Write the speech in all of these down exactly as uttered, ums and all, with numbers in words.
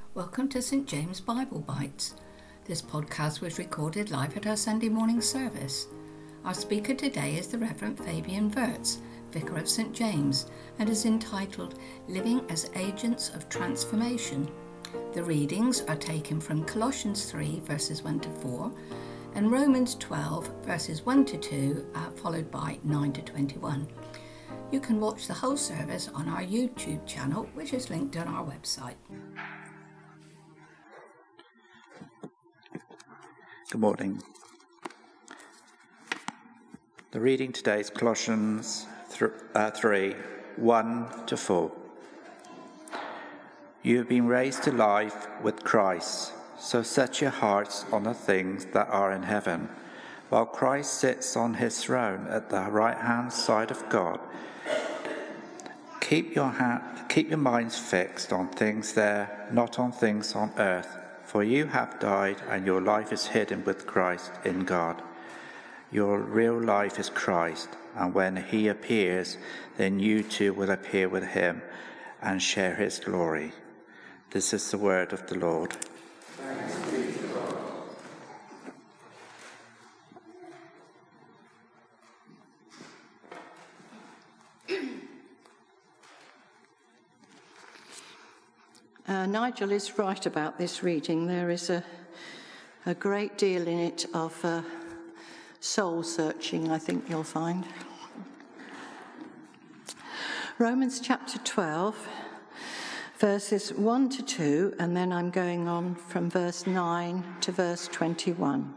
Welcome to Saint James Bible Bites. This podcast was recorded live at our Sunday morning service. Our speaker today is the Reverend Fabian Wirtz, Vicar of Saint James, and is entitled Living as Agents of Transformation. The readings are taken from Colossians three, verses one to four, and Romans twelve, verses one to two, uh, followed by nine to twenty-one. You can watch the whole service on our YouTube channel, which is linked on our website. Good morning. The reading today is Colossians three, one to four. You have been raised to life with Christ, so set your hearts on the things that are in heaven, while Christ sits on his throne at the right-hand side of God. Keep your, ha- keep your minds fixed on things there, not on things on earth. For you have died, and your life is hidden with Christ in God. Your real life is Christ, and when he appears, then you too will appear with him and share his glory. This is the word of the Lord. Thanks be to God. Uh, Nigel is right about this reading. There is a, a great deal in it of uh, soul searching, I think you'll find. Romans chapter twelve, verses one to two, and then I'm going on from verse nine to verse twenty-one.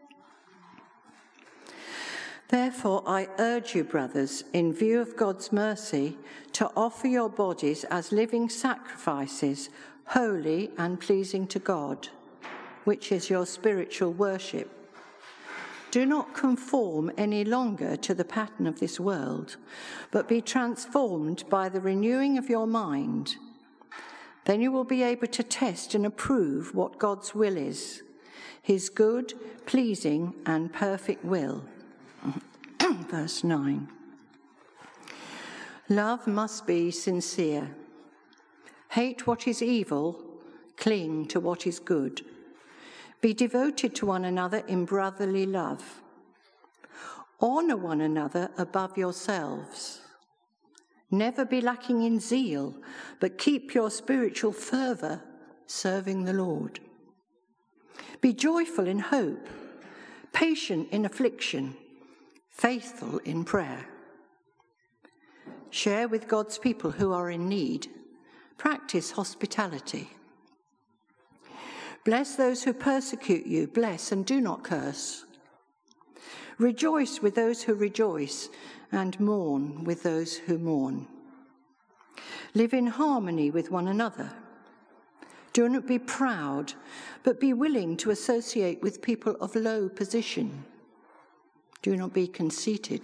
Therefore, I urge you, brothers, in view of God's mercy, to offer your bodies as living sacrifices, holy and pleasing to God, which is your spiritual worship. Do not conform any longer to the pattern of this world, but be transformed by the renewing of your mind. Then you will be able to test and approve what God's will is, his good, pleasing, and perfect will. Verse nine. Love must be sincere. Hate what is evil, cling to what is good. Be devoted to one another in brotherly love. Honor one another above yourselves. Never be lacking in zeal, but keep your spiritual fervour serving the Lord. Be joyful in hope, patient in affliction, faithful in prayer. Share with God's people who are in need. Practice hospitality. Bless those who persecute you. Bless and do not curse. Rejoice with those who rejoice, and mourn with those who mourn. Live in harmony with one another. Do not be proud, but be willing to associate with people of low position. Do not be conceited.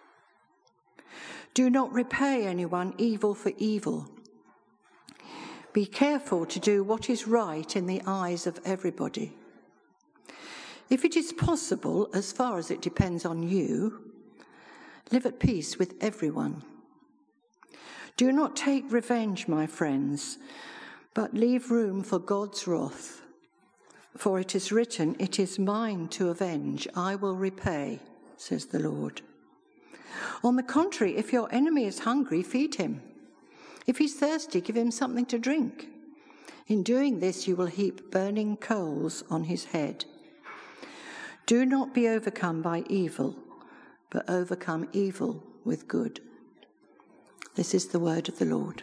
Do not repay anyone evil for evil. Be careful to do what is right in the eyes of everybody. If it is possible, as far as it depends on you, live at peace with everyone. Do not take revenge, my friends, but leave room for God's wrath. For it is written, "It is mine to avenge, I will repay," says the Lord. On the contrary, if your enemy is hungry, feed him. If he's thirsty, give him something to drink. In doing this, you will heap burning coals on his head. Do not be overcome by evil, but overcome evil with good. This is the word of the Lord.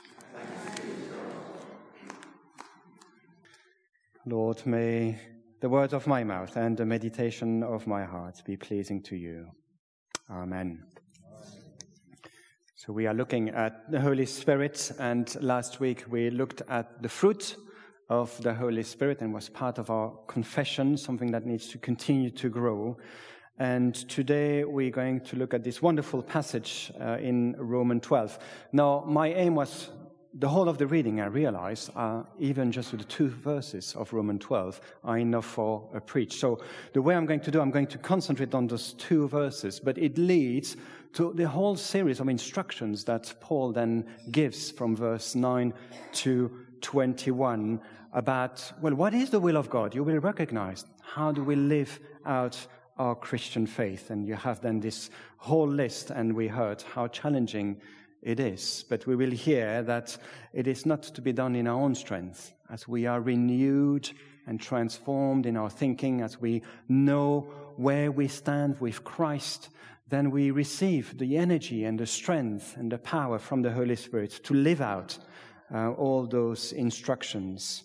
Lord, may the words of my mouth and the meditation of my heart be pleasing to you. Amen. So we are looking at the Holy Spirit, and last week we looked at the fruit of the Holy Spirit and was part of our confession, something that needs to continue to grow. And today we're going to look at this wonderful passage uh, in Romans twelve. Now, my aim was the whole of the reading, I realize, uh, even just with the two verses of Romans twelve, are enough for a preach. So the way I'm going to do, I'm going to concentrate on those two verses, but it leads to the whole series of instructions that Paul then gives from verse nine to twenty-one about, well, what is the will of God? You will recognize. How do we live out our Christian faith? And you have then this whole list, and we heard how challenging it is. But we will hear that it is not to be done in our own strength. As we are renewed and transformed in our thinking, as we know where we stand with Christ, then we receive the energy and the strength and the power from the Holy Spirit to live out uh, all those instructions.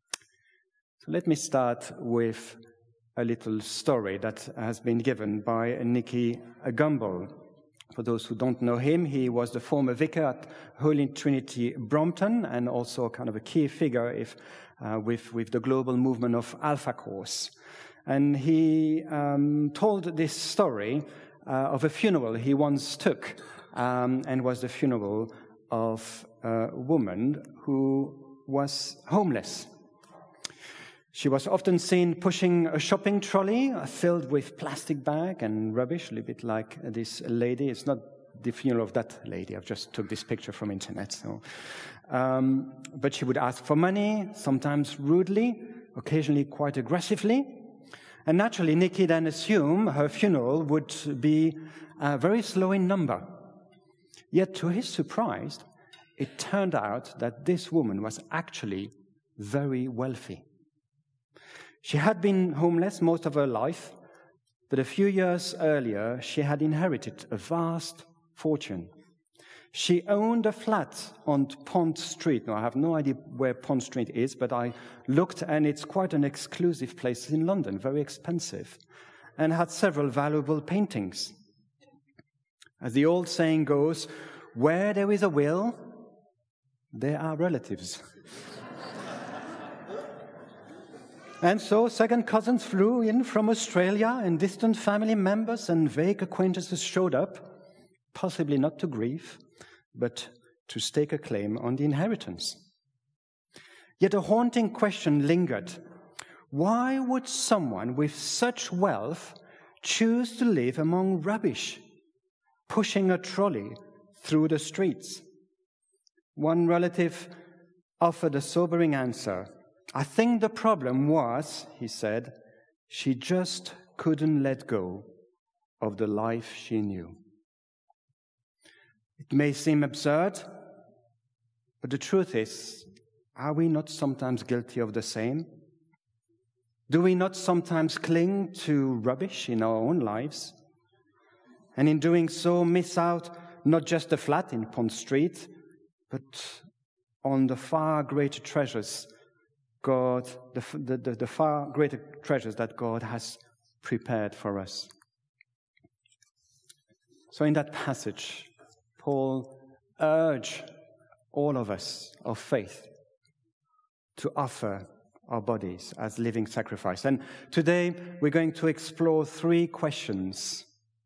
So let me start with a little story that has been given by Nicky Gumbel. For those who don't know him, he was the former vicar at Holy Trinity Brompton and also kind of a key figure if, uh, with, with the global movement of Alpha Course. And he um, told this story uh, of a funeral he once took, um, and was the funeral of a woman who was homeless. She was often seen pushing a shopping trolley filled with plastic bag and rubbish, a little bit like this lady. It's not the funeral of that lady. I've just took this picture from internet. So, um, but she would ask for money, sometimes rudely, occasionally quite aggressively. And naturally, Nicky then assumed her funeral would be uh, very slow in number. Yet, to his surprise, it turned out that this woman was actually very wealthy. She had been homeless most of her life, but a few years earlier, she had inherited a vast fortune. She owned a flat on Pont Street. Now, I have no idea where Pont Street is, but I looked, and it's quite an exclusive place in London, very expensive, and had several valuable paintings. As the old saying goes, where there is a will, there are relatives. And so second cousins flew in from Australia, and distant family members and vague acquaintances showed up, possibly not to grieve, but to stake a claim on the inheritance. Yet a haunting question lingered. Why would someone with such wealth choose to live among rubbish, pushing a trolley through the streets? One relative offered a sobering answer. I think the problem was, he said, she just couldn't let go of the life she knew. It may seem absurd, but the truth is, are we not sometimes guilty of the same? Do we not sometimes cling to rubbish in our own lives? And in doing so, miss out not just the flat in Pont Street, but on the far greater treasures God, the, the, the far greater treasures that God has prepared for us. So in that passage, Paul urged all of us of faith to offer our bodies as living sacrifice. And today we're going to explore three questions.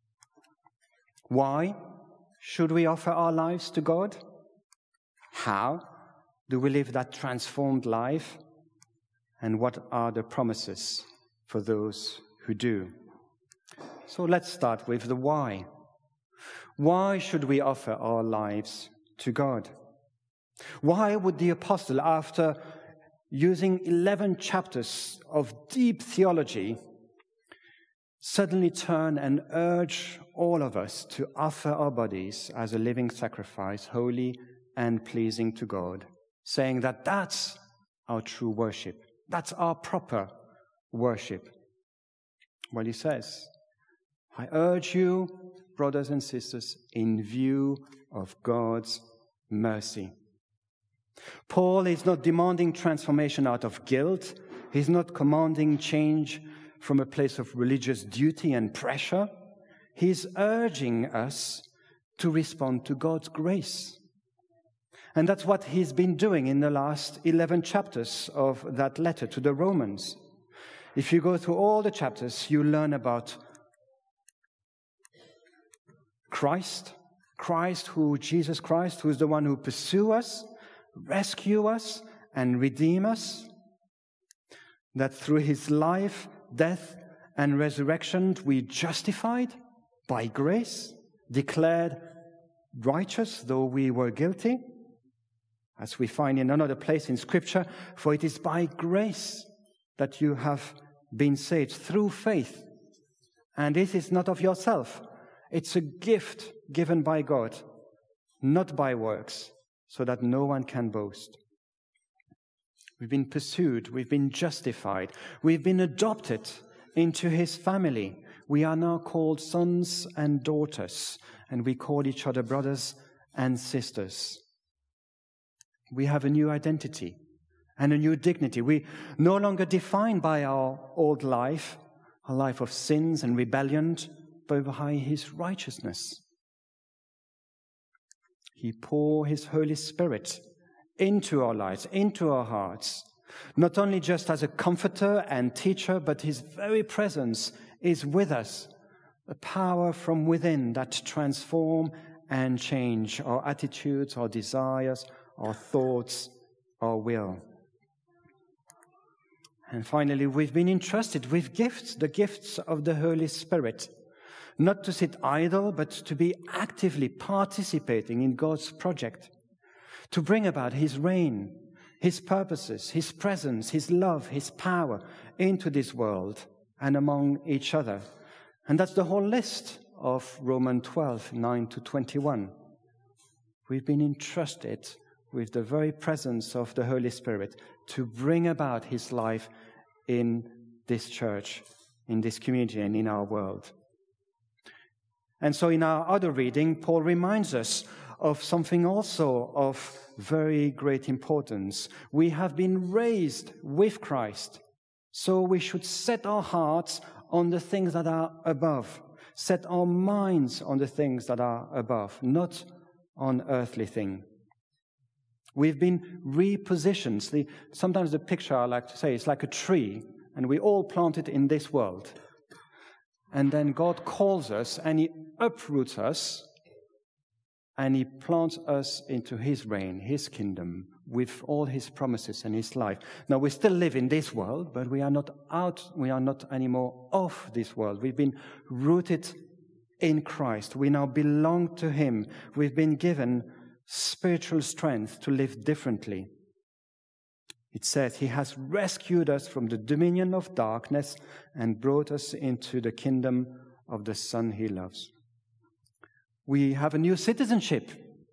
Why should we offer our lives to God? How do we live that transformed life? And what are the promises for those who do? So let's start with the why. Why should we offer our lives to God? Why would the apostle, after using eleven chapters of deep theology, suddenly turn and urge all of us to offer our bodies as a living sacrifice, holy and pleasing to God, saying that that's our true worship? That's our proper worship. Well, he says, I urge you, brothers and sisters, in view of God's mercy. Paul is not demanding transformation out of guilt. He's not commanding change from a place of religious duty and pressure. He's urging us to respond to God's grace. And that's what he's been doing in the last eleven chapters of that letter to the Romans. If you go through all the chapters, you learn about Christ, Christ who, Jesus Christ, who is the one who pursues us, rescue us and redeem us, that through his life, death, and resurrection we justified by grace, declared righteous though we were guilty, as we find in another place in Scripture, for it is by grace that you have been saved through faith. And this is not of yourself. It's a gift given by God, not by works, so that no one can boast. We've been pursued, we've been justified, we've been adopted into his family. We are now called sons and daughters, and we call each other brothers and sisters. We have a new identity and a new dignity. We no longer defined by our old life, a life of sins and rebellion, but by his righteousness. He poured his Holy Spirit into our lives, into our hearts, not only just as a comforter and teacher, but his very presence is with us, a power from within that transform and change our attitudes, our desires, our thoughts, our will. And finally, we've been entrusted with gifts, the gifts of the Holy Spirit, not to sit idle, but to be actively participating in God's project, to bring about his reign, his purposes, his presence, his love, his power into this world and among each other. And that's the whole list of Romans twelve, nine to twenty-one. We've been entrusted with the very presence of the Holy Spirit to bring about his life in this church, in this community, and in our world. And so in our other reading, Paul reminds us of something also of very great importance. We have been raised with Christ, so we should set our hearts on the things that are above, set our minds on the things that are above, not on earthly things. We've been repositioned. The, sometimes the picture I like to say is like a tree, and we all planted in this world. And then God calls us, and he uproots us, and he plants us into his reign, his kingdom, with all his promises and his life. Now, we still live in this world, but we are not out, we are not anymore of this world. We've been rooted in Christ. We now belong to him. We've been given spiritual strength to live differently. It says he has rescued us from the dominion of darkness and brought us into the kingdom of the Son he loves. We have a new citizenship,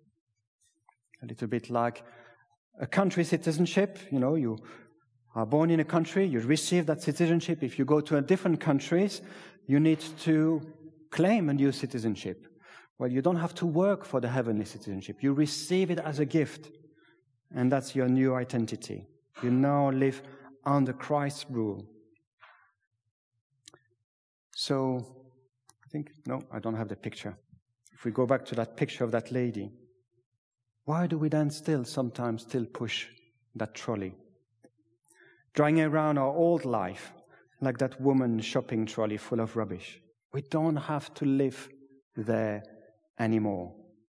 a little bit like a country citizenship. You know, you are born in a country, you receive that citizenship. If you go to a different countries, you need to claim a new citizenship. Well, you don't have to work for the heavenly citizenship. You receive it as a gift, and that's your new identity. You now live under Christ's rule. So, I think, no, I don't have the picture. If we go back to that picture of that lady, why do we then still sometimes still push that trolley? Dragging around our old life like that woman's shopping trolley full of rubbish. We don't have to live there anymore.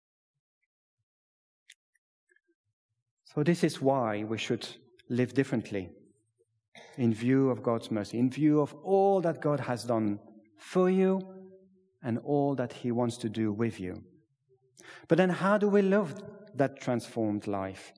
So this is why we should live differently in view of God's mercy, in view of all that God has done for you and all that he wants to do with you. But then how do we live that transformed life?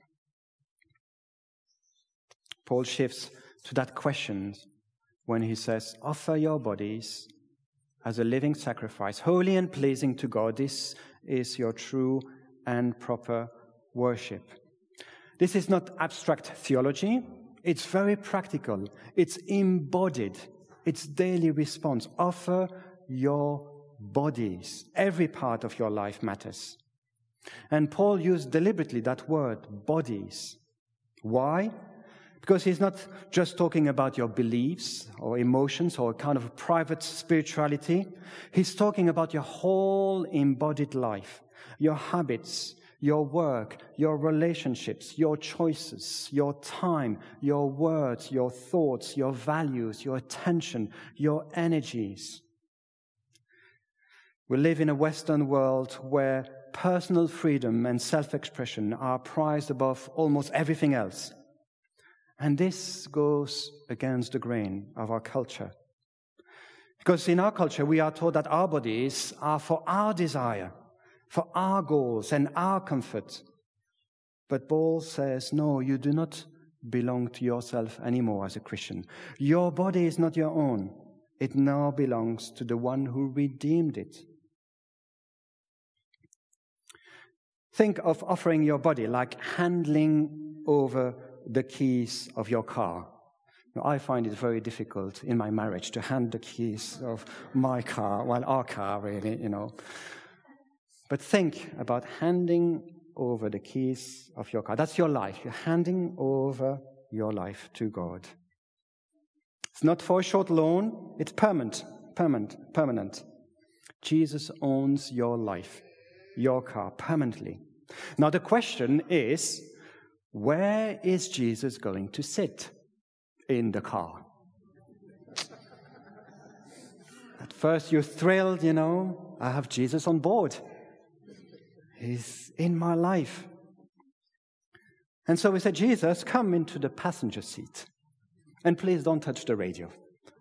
Paul shifts to that question when he says, offer your bodies as a living sacrifice, holy and pleasing to God. This is your true and proper worship. This is not abstract theology. It's very practical. It's embodied. It's daily response. Offer your bodies. Every part of your life matters. And Paul used deliberately that word, bodies. Why? Because he's not just talking about your beliefs or emotions or a kind of a private spirituality. He's talking about your whole embodied life, your habits, your work, your relationships, your choices, your time, your words, your thoughts, your values, your attention, your energies. We live in a Western world where personal freedom and self-expression are prized above almost everything else. And this goes against the grain of our culture. Because in our culture, we are taught that our bodies are for our desire, for our goals and our comfort. But Paul says, no, you do not belong to yourself anymore as a Christian. Your body is not your own. It now belongs to the one who redeemed it. Think of offering your body like handing over the keys of your car. Now, I find it very difficult in my marriage to hand the keys of my car, well, our car really, you know. But think about handing over the keys of your car. That's your life. You're handing over your life to God. It's not for a short loan. It's permanent, permanent, permanent. Jesus owns your life, your car, permanently. Now the question is, where is Jesus going to sit in the car? At first you're thrilled, you know, I have Jesus on board. He's in my life. And so we said, Jesus, come into the passenger seat. And please don't touch the radio.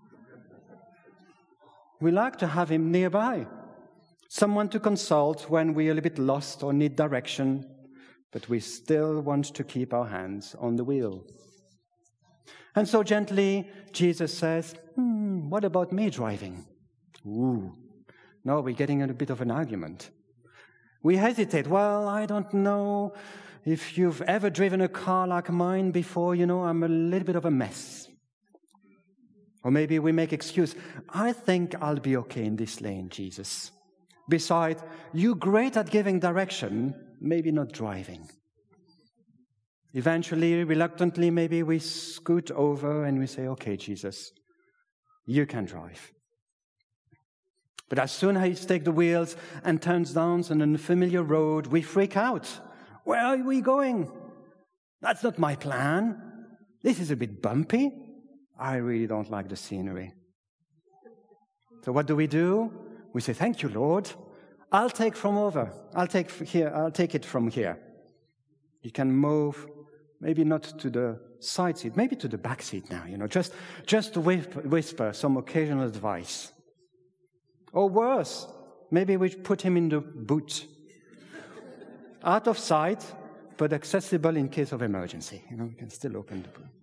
We like to have him nearby. Someone to consult when we're a little bit lost or need direction, but we still want to keep our hands on the wheel. And so gently, Jesus says, hmm, what about me driving? Ooh, now we're getting in a bit of an argument. We hesitate. Well, I don't know if you've ever driven a car like mine before. You know, I'm a little bit of a mess. Or maybe we make excuse. I think I'll be okay in this lane, Jesus. Besides, you're great at giving direction, maybe not driving. Eventually, reluctantly, maybe we scoot over and we say, okay, Jesus, you can drive. But as soon as he takes the wheels and turns down on an unfamiliar road, we freak out. Where are we going? That's not my plan. This is a bit bumpy. I really don't like the scenery. So what do we do? We say, thank you, Lord. I'll take from over. I'll take here. I'll take it from here. You can move, maybe not to the side seat, maybe to the back seat now, you know, just, just to whisper some occasional advice. Or worse, maybe we put him in the boot. Out of sight, but accessible in case of emergency. You know, we can still open the boot.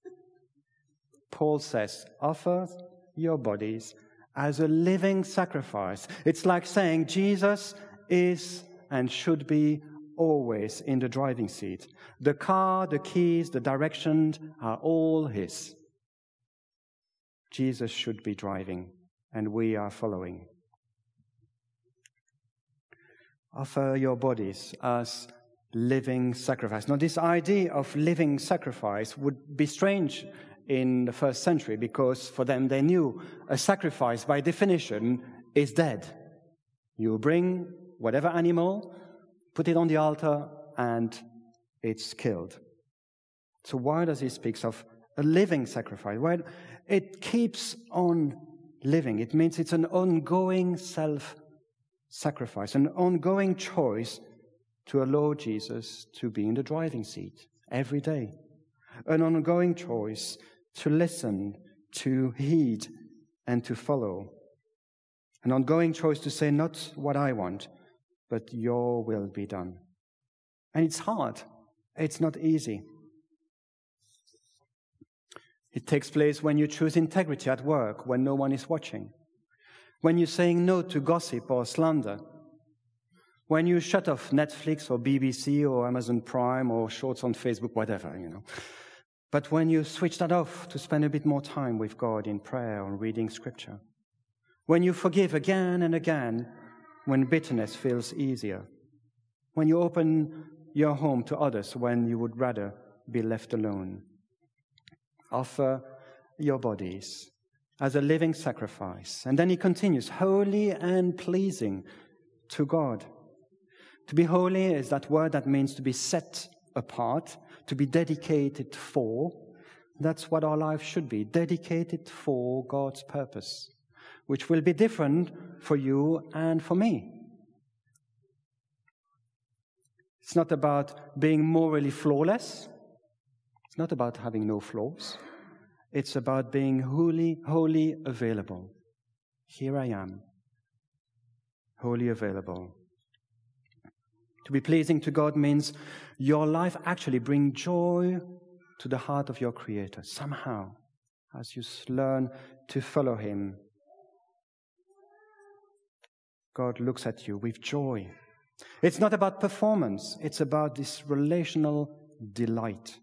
Paul says, offer your bodies as a living sacrifice. It's like saying Jesus is and should be always in the driving seat. The car, the keys, the directions are all his. Jesus should be driving, and we are following. Offer your bodies as living sacrifice. Now, this idea of living sacrifice would be strange in the first century, because for them they knew a sacrifice by definition is dead. You bring whatever animal, put it on the altar, and it's killed. So why does he speak of a living sacrifice? Well, it keeps on living. It means it's an ongoing self-sacrifice, an ongoing choice to allow Jesus to be in the driving seat every day. An ongoing choice to listen, to heed, and to follow. An ongoing choice to say, not what I want, but your will be done. And it's hard. It's not easy. It takes place when you choose integrity at work, when no one is watching. When you're saying no to gossip or slander. When you shut off Netflix or B B C or Amazon Prime or shorts on Facebook, whatever, you know. But when you switch that off to spend a bit more time with God in prayer or reading Scripture. When you forgive again and again, when bitterness feels easier. When you open your home to others when you would rather be left alone. Offer your bodies as a living sacrifice. And then he continues, holy and pleasing to God. To be holy is that word that means to be set apart, to be dedicated for. That's what our life should be, dedicated for God's purpose, which will be different for you and for me. It's not about being morally flawless. It's not about having no flaws. It's about being wholly, wholly available. Here I am, wholly available. To be pleasing to God means your life actually brings joy to the heart of your Creator, somehow, as you learn to follow Him. God looks at you with joy. It's not about performance. It's about this relational delight.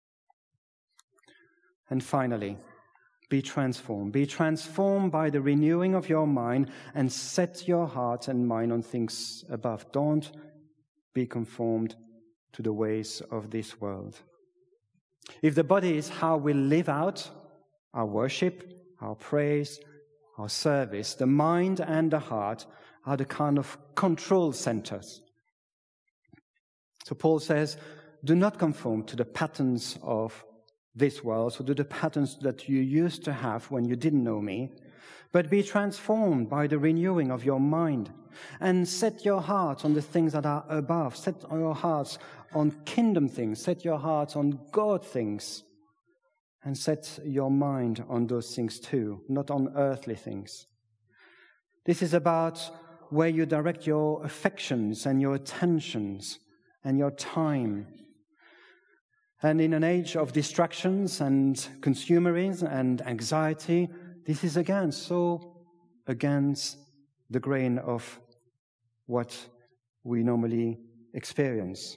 And finally, be transformed. Be transformed by the renewing of your mind and set your heart and mind on things above. Don't be conformed to the ways of this world. If the body is how we live out our worship, our praise, our service, the mind and the heart are the kind of control centers. So Paul says, do not conform to the patterns of this world, so to the patterns that you used to have when you didn't know me, but be transformed by the renewing of your mind and set your hearts on the things that are above. Set your hearts on kingdom things. Set your hearts on God things. And set your mind on those things too, not on earthly things. This is about where you direct your affections and your attentions and your time. And in an age of distractions and consumerism and anxiety, this is again so against the grain of what we normally experience.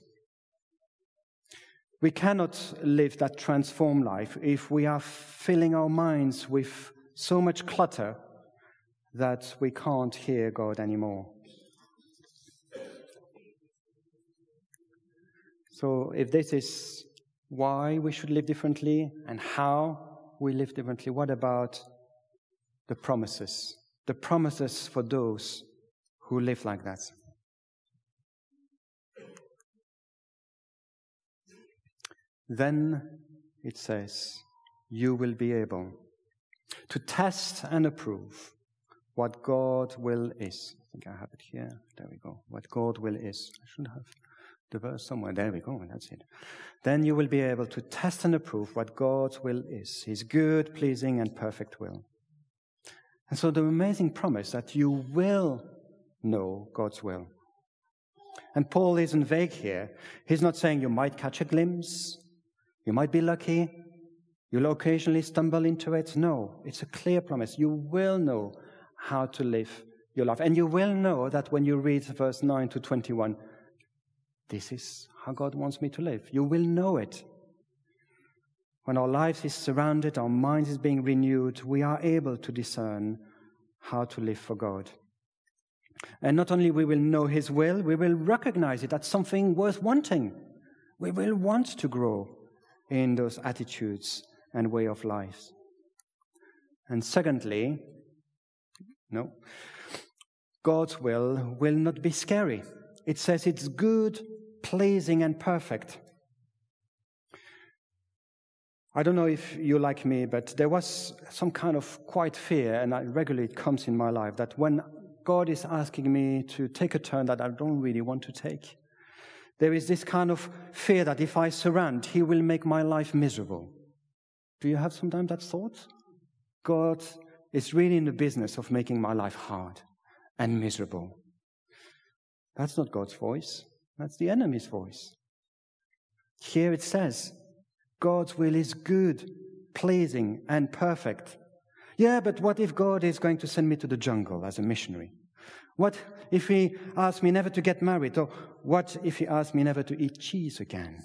We cannot live that transformed life if we are filling our minds with so much clutter that we can't hear God anymore. So if this is why we should live differently and how we live differently, what about the promises? The promises for those who live like that. Then it says, you will be able to test and approve what God will is. I think I have it here. There we go. What God will is. I should have the verse somewhere. There we go. That's it. Then you will be able to test and approve what God's will is, His good, pleasing, and perfect will. And so the amazing promise that you will know God's will. And Paul isn't vague here. He's not saying you might catch a glimpse, you might be lucky, you'll occasionally stumble into it. No, it's a clear promise. You will know how to live your life. And you will know that when you read verse nine to twenty-one, this is how God wants me to live. You will know it. When our lives is surrounded, our minds is being renewed, we are able to discern how to live for God. And not only we will know His will, we will recognize it as something worth wanting. We will want to grow in those attitudes and way of life. And secondly, no, God's will will not be scary. It says it's good, pleasing, and perfect. I don't know if you like me, but there was some kind of quiet fear, and I, regularly it comes in my life, that when God is asking me to take a turn that I don't really want to take, there is this kind of fear that if I surrender, He will make my life miserable. Do you have sometimes that thought? God is really in the business of making my life hard and miserable. That's not God's voice. That's the enemy's voice. Here it says, God's will is good, pleasing, and perfect. Yeah, but what if God is going to send me to the jungle as a missionary? What if He asks me never to get married? Or what if He asks me never to eat cheese again?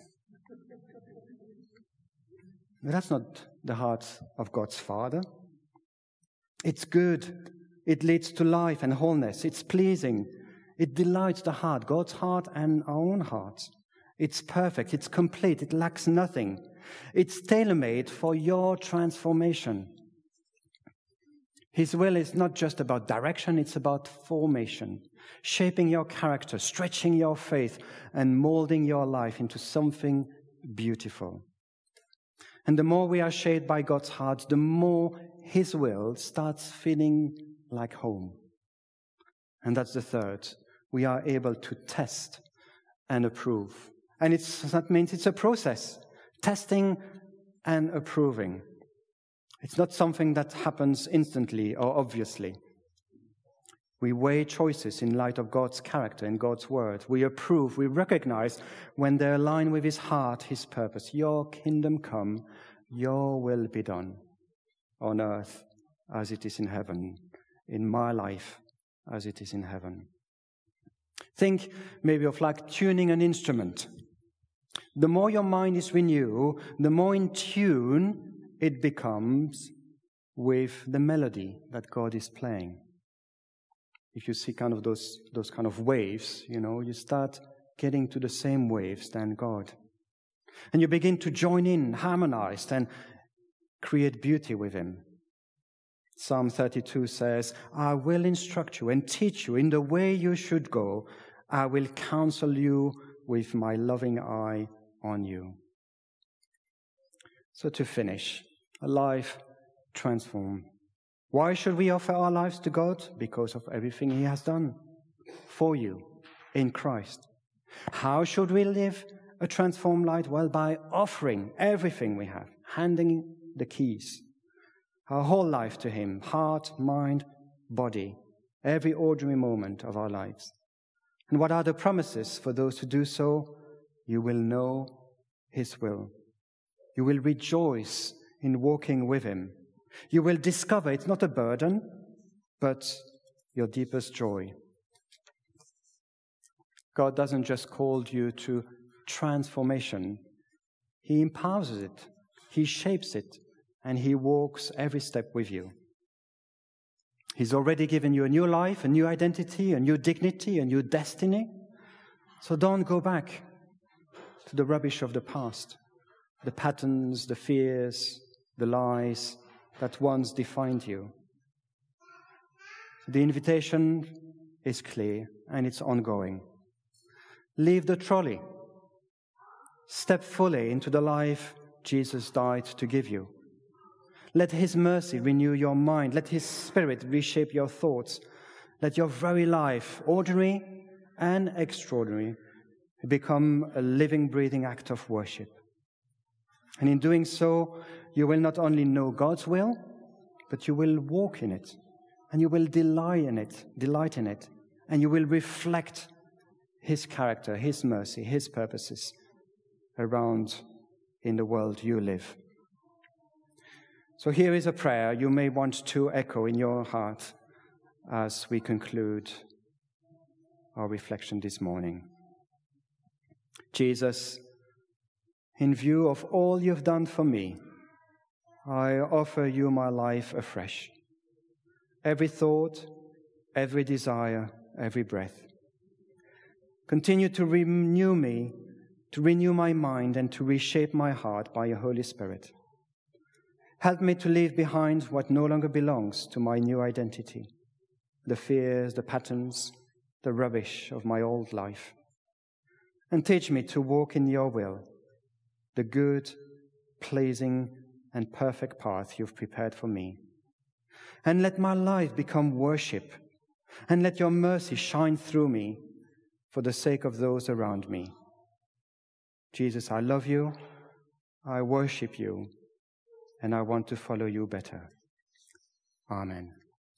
But that's not the heart of God's Father. It's good. It leads to life and wholeness. It's pleasing. It delights the heart, God's heart and our own hearts. It's perfect. It's complete. It lacks nothing. It's tailor-made for your transformation. His will is not just about direction, it's about formation, shaping your character, stretching your faith, and molding your life into something beautiful. And the more we are shaped by God's heart, the more His will starts feeling like home. And that's the third. We are able to test and approve. And it's, that means it's a process, testing and approving. It's not something that happens instantly or obviously. We weigh choices in light of God's character and God's word. We approve, we recognize when they align with his heart, his purpose. Your kingdom come, your will be done on earth as it is in heaven, in my life as it is in heaven. Think maybe of like tuning an instrument. The more your mind is renewed, the more in tune it becomes with the melody that God is playing. If you see kind of those, those kind of waves, you know, you start getting to the same waves than God. And you begin to join in, harmonize, and create beauty with him. Psalm thirty-two says, I will instruct you and teach you in the way you should go. I will counsel you with my loving eye on you. So to finish, a life transformed. Why should we offer our lives to God? Because of everything he has done for you in Christ. How should we live a transformed life? Well, by offering everything we have, handing the keys, our whole life to him, heart, mind, body, every ordinary moment of our lives. And what are the promises for those who do so? You will know his will. You will rejoice in walking with him. You will discover it's not a burden, but your deepest joy. God doesn't just call you to transformation. He empowers it. He shapes it. And he walks every step with you. He's already given you a new life, a new identity, a new dignity, a new destiny. So don't go back to the rubbish of the past, the patterns, the fears, the lies that once defined you. The invitation is clear and it's ongoing. Leave the trolley. Step fully into the life Jesus died to give you. Let his mercy renew your mind. Let his spirit reshape your thoughts. Let your very life, ordinary and extraordinary, become a living, breathing act of worship. And in doing so, you will not only know God's will, but you will walk in it, and you will delight in it, delight in it, and you will reflect his character, his mercy, his purposes around in the world you live. So here is a prayer you may want to echo in your heart as we conclude our reflection this morning. Jesus, in view of all you've done for me, I offer you my life afresh. Every thought, every desire, every breath. Continue to renew me, to renew my mind, and to reshape my heart by your Holy Spirit. Help me to leave behind what no longer belongs to my new identity, the fears, the patterns, the rubbish of my old life. And teach me to walk in your will, the good, pleasing, and perfect path you've prepared for me. And let my life become worship, and let your mercy shine through me for the sake of those around me. Jesus, I love you, I worship you, and I want to follow you better. Amen.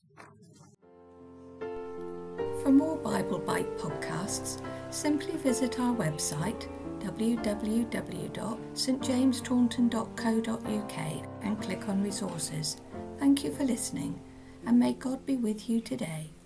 For more Bible Bite podcasts, simply visit our website w w w dot st james taunton dot co dot u k and click on resources. Thank you for listening, and may God be with you today.